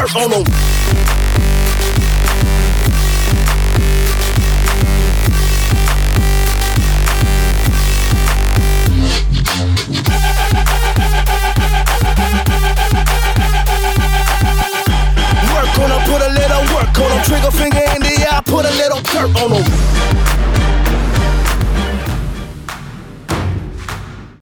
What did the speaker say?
dirt on them. Work on them, put a little work on them. Trigger finger in the eye, put a little dirt on them.